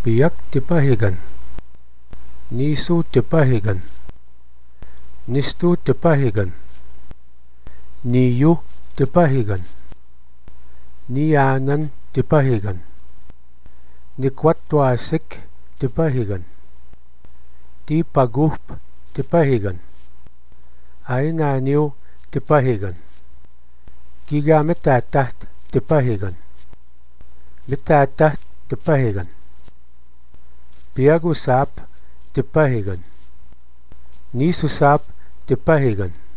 Piak tepahigan. Nisu tepahigan. Nistu tepahigan. Niyu tepahigan. Niyanan tepahigan. Nikwattuasik tepahigan. Tipagup tepahigan. Ainaniu tepahigan. Giga metatat tepahigan. Metatat tepahigan. Piagusap tepahigan. Nisusap tepahigan.